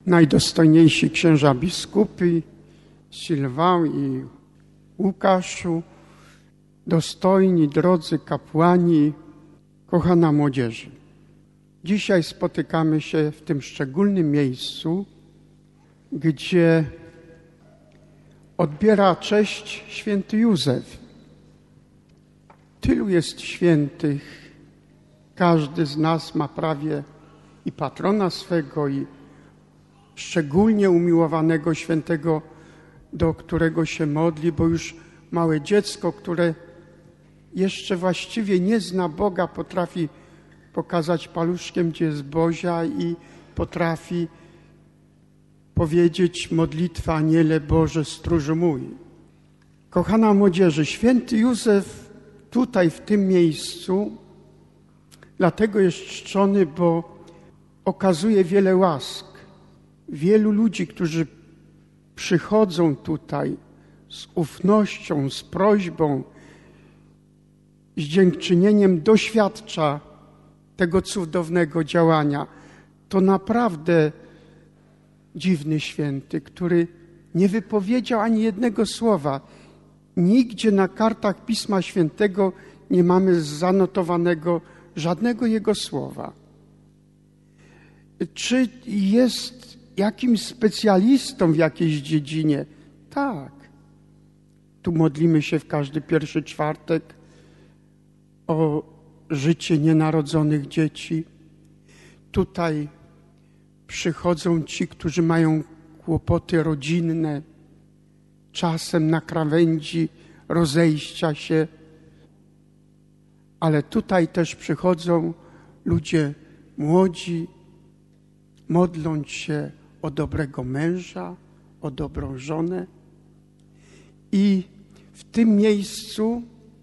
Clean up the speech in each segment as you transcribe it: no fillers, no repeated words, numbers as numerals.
najdostojniejsi księża biskupi, Sylwan i Łukaszu, dostojni, drodzy kapłani, kochana młodzieży. Dzisiaj spotykamy się w tym szczególnym miejscu, gdzie odbiera cześć święty Józef. Tylu jest świętych, każdy z nas ma prawie i patrona swego, i szczególnie umiłowanego świętego, do którego się modli, bo już małe dziecko, które jeszcze właściwie nie zna Boga, potrafi pokazać paluszkiem, gdzie jest Bozia, i potrafi powiedzieć modlitwę: Aniele Boże, stróżu mój. Kochana młodzieży, święty Józef tutaj, w tym miejscu, dlatego jest czczony, bo okazuje wiele łask. Wielu ludzi, którzy przychodzą tutaj z ufnością, z prośbą, z dziękczynieniem, doświadcza tego cudownego działania. To naprawdę dziwny święty, który nie wypowiedział ani jednego słowa. Nigdzie na kartach Pisma Świętego nie mamy zanotowanego żadnego jego słowa. Czy jest jakimś specjalistą w jakiejś dziedzinie? Tak. Tu modlimy się w każdy pierwszy czwartek o życie nienarodzonych dzieci. Tutaj przychodzą ci, którzy mają kłopoty rodzinne, czasem na krawędzi rozejścia się, ale tutaj też przychodzą ludzie młodzi, modląc się o dobrego męża, o dobrą żonę. I w tym miejscu,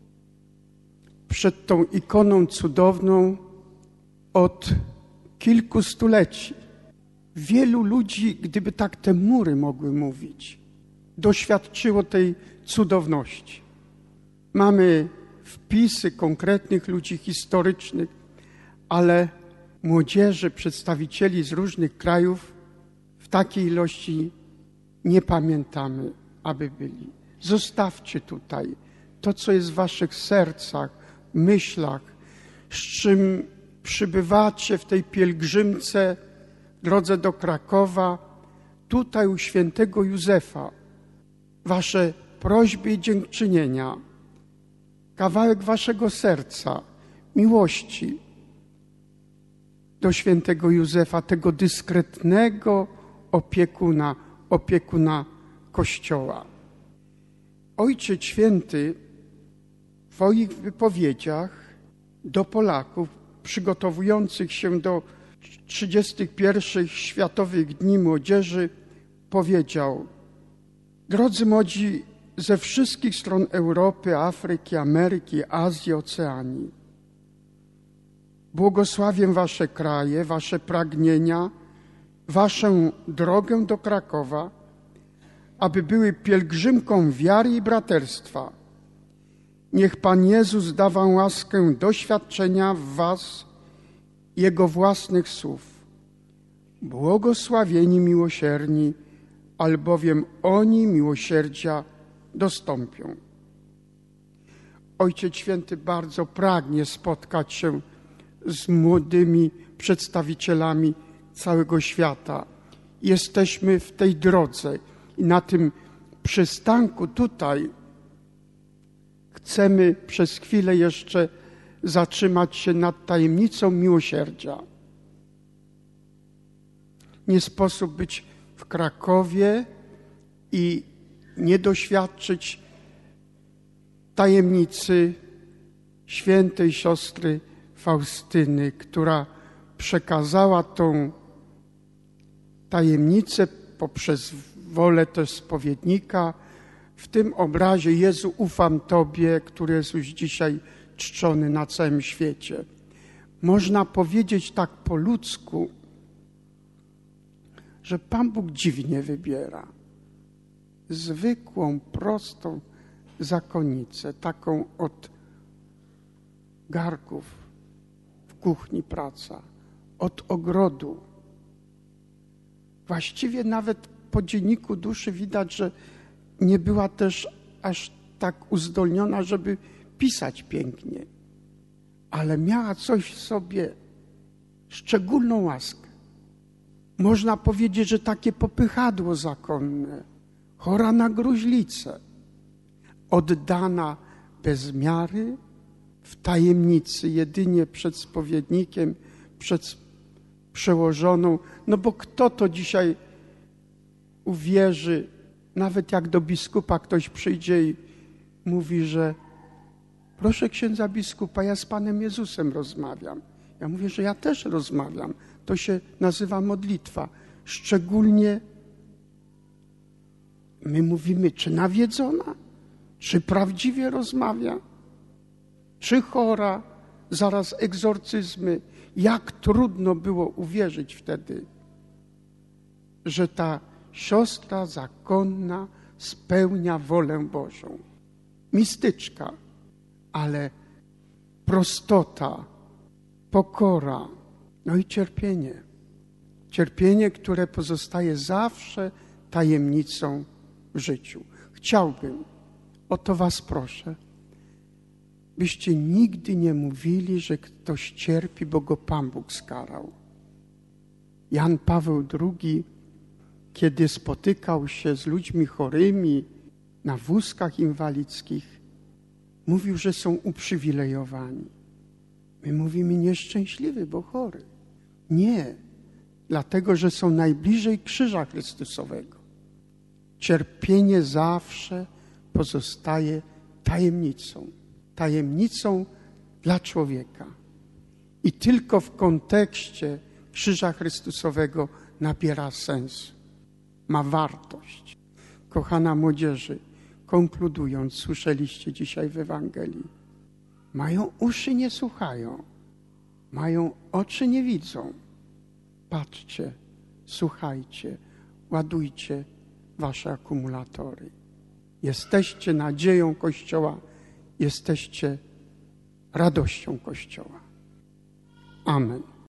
przed tą ikoną cudowną, od kilku stuleci wielu ludzi, gdyby tak te mury mogły mówić, doświadczyło tej cudowności. Mamy wpisy konkretnych ludzi historycznych, ale młodzieży, przedstawicieli z różnych krajów w takiej ilości nie pamiętamy, aby byli. Zostawcie tutaj to, co jest w waszych sercach, myślach, z czym przybywacie w tej pielgrzymce w drodze do Krakowa, tutaj u świętego Józefa. Wasze prośby i dziękczynienia, kawałek waszego serca, miłości do świętego Józefa, tego dyskretnego opiekuna Kościoła. Ojciec Święty w swoich wypowiedziach do Polaków przygotowujących się do 31. Światowych Dni Młodzieży powiedział: drodzy młodzi ze wszystkich stron Europy, Afryki, Ameryki, Azji, Oceanii, błogosławię wasze kraje, wasze pragnienia, waszą drogę do Krakowa, aby były pielgrzymką wiary i braterstwa. Niech Pan Jezus da wam łaskę doświadczenia w was Jego własnych słów. Błogosławieni miłosierni, albowiem oni miłosierdzia dostąpią. Ojciec Święty bardzo pragnie spotkać się z młodymi przedstawicielami całego świata. Jesteśmy w tej drodze i na tym przystanku tutaj chcemy przez chwilę jeszcze zatrzymać się nad tajemnicą miłosierdzia. Nie sposób być w Krakowie i nie doświadczyć tajemnicy świętej siostry Faustyny, która przekazała tą tajemnicę poprzez wolę też spowiednika w tym obrazie: Jezu, ufam Tobie, który jest już dzisiaj czczony na całym świecie. Można powiedzieć tak po ludzku, że Pan Bóg dziwnie wybiera zwykłą, prostą zakonnicę, taką od garków w kuchni praca, od ogrodu Właściwie nawet po dzienniku duszy widać, że nie była też aż tak uzdolniona, żeby pisać pięknie, ale miała coś w sobie, szczególną łaskę. Można powiedzieć, że takie popychadło zakonne, chora na gruźlicę, oddana bez miary, w tajemnicy, jedynie przed spowiednikiem, przed przełożoną. No bo kto to dzisiaj uwierzy, nawet jak do biskupa ktoś przyjdzie i mówi, że proszę księdza biskupa, ja z Panem Jezusem rozmawiam. Ja mówię, że ja też rozmawiam. To się nazywa modlitwa. Szczególnie my mówimy, czy nawiedzona, czy prawdziwie rozmawia, czy chora, zaraz egzorcyzmy. Jak trudno było uwierzyć wtedy, że ta siostra zakonna spełnia wolę Bożą. Mistyczka, ale prostota, pokora, no i cierpienie. Cierpienie, które pozostaje zawsze tajemnicą w życiu. Chciałbym, o to was proszę, byście nigdy nie mówili, że ktoś cierpi, bo go Pan Bóg skarał. Jan Paweł II, kiedy spotykał się z ludźmi chorymi na wózkach inwalidzkich, mówił, że są uprzywilejowani. My mówimy nieszczęśliwy, bo chory. Nie, dlatego, że są najbliżej krzyża Chrystusowego. Cierpienie zawsze pozostaje tajemnicą. Tajemnicą dla człowieka. I tylko w kontekście krzyża Chrystusowego nabiera sensu. Ma wartość. Kochana młodzieży, konkludując, słyszeliście dzisiaj w Ewangelii, mają uszy, nie słuchają, mają oczy, nie widzą. Patrzcie, słuchajcie, ładujcie wasze akumulatory. Jesteście nadzieją Kościoła, jesteście radością Kościoła. Amen.